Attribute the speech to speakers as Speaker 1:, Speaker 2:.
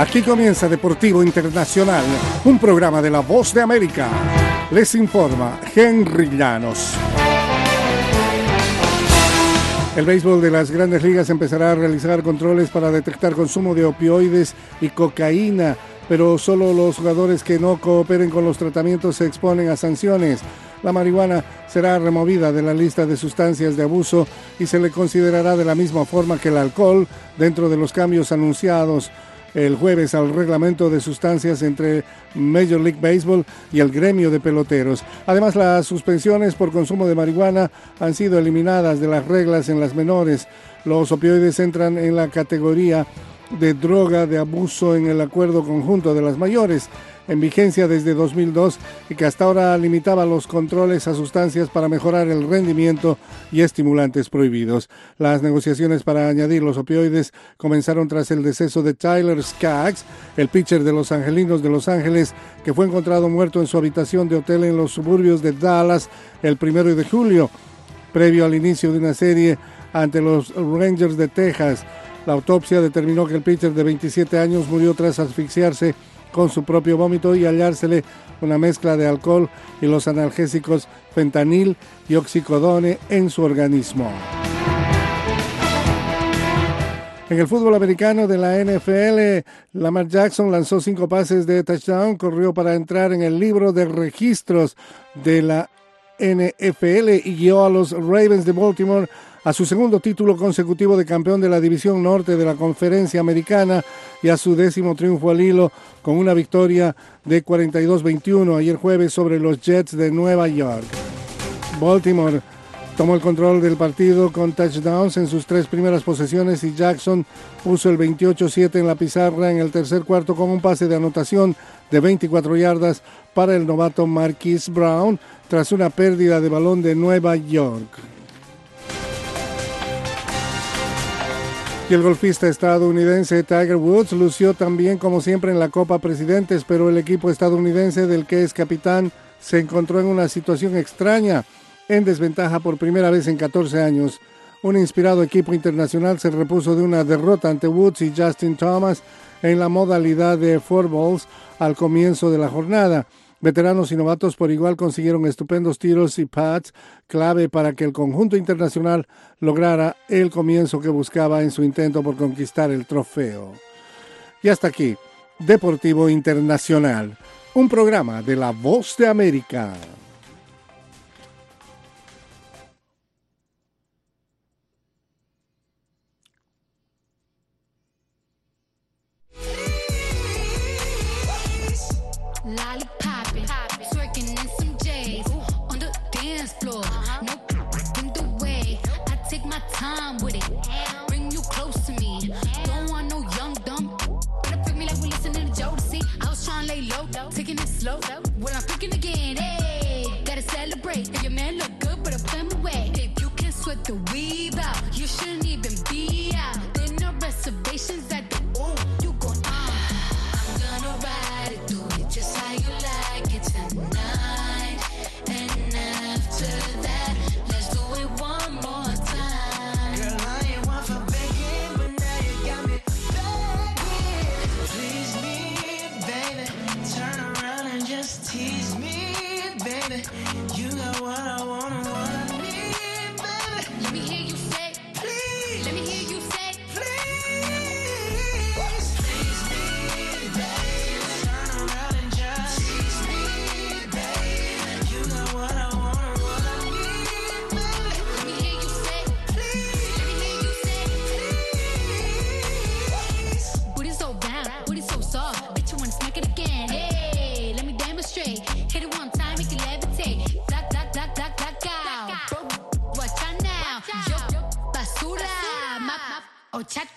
Speaker 1: Aquí comienza Deportivo Internacional, un programa de La Voz de América. Les informa Henry Llanos. El béisbol de las Grandes Ligas empezará a realizar controles para detectar consumo de opioides y cocaína, pero solo los jugadores que no cooperen con los tratamientos se exponen a sanciones. La marihuana será removida de la lista de sustancias de abuso y se le considerará de la misma forma que el alcohol dentro de los cambios anunciados el jueves al reglamento de sustancias entre Major League Baseball y el gremio de peloteros. Además, las suspensiones por consumo de marihuana han sido eliminadas de las reglas en las menores. Los opioides entran en la categoría de droga de abuso en el acuerdo conjunto de las mayores, en vigencia desde 2002 y que hasta ahora limitaba los controles a sustancias para mejorar el rendimiento y estimulantes prohibidos. Las negociaciones para añadir los opioides comenzaron tras el deceso de Tyler Skaggs, el pitcher de los Angelinos de Los Ángeles, que fue encontrado muerto en su habitación de hotel en los suburbios de Dallas el 1 de julio, previo al inicio de una serie ante los Rangers de Texas. La autopsia determinó que el pitcher de 27 años murió tras asfixiarse con su propio vómito y hallársele una mezcla de alcohol y los analgésicos fentanil y oxicodone en su organismo. En el fútbol americano de la NFL, Lamar Jackson lanzó 5 pases de touchdown, corrió para entrar en el libro de registros de la NFL y guió a los Ravens de Baltimore a su segundo título consecutivo de campeón de la División Norte de la Conferencia Americana y a su 10º triunfo al hilo con una victoria de 42-21 ayer jueves sobre los Jets de Nueva York. Baltimore tomó el control del partido con touchdowns en sus 3 primeras posesiones y Jackson puso el 28-7 en la pizarra en el tercer cuarto con un pase de anotación de 24 yardas para el novato Marquise Brown tras una pérdida de balón de Nueva York. Y el golfista estadounidense Tiger Woods lució también como siempre en la Copa Presidentes, pero el equipo estadounidense del que es capitán se encontró en una situación extraña, en desventaja por primera vez en 14 años. Un inspirado equipo internacional se repuso de una derrota ante Woods y Justin Thomas en la modalidad de 4 balls al comienzo de la jornada. Veteranos y novatos por igual consiguieron estupendos tiros y pads, clave para que el conjunto internacional lograra el comienzo que buscaba en su intento por conquistar el trofeo. Y hasta aquí, Deportivo Internacional, un programa de La Voz de América.
Speaker 2: Taking it slow, when I'm picking again, hey, gotta celebrate. If your man look good, better put him away. If you can sweat the weave out, you shouldn't even be out. There no reservations at the you gon' I'm gonna ride it, do it just how you like it tonight. And after that, let's do it one more time. Girl, I ain't one for begging, but now you got me begging. Please me, baby. Turn around and just tease me, baby. You got what I want and what I need, baby. Let me hear you say, please. Let me hear you say, please. Please me, baby. Turn around and just tease me, baby. You got what I want and what I need, baby. Let me hear you say, please. Let me hear you say, please. Booty so round, booty so soft. Bet you wanna smack it again. Hey, let me demonstrate. Hit it one time, make it levitate. Black, black, black, black, black out. Bro, watch out now. Yo, basura. Horchata.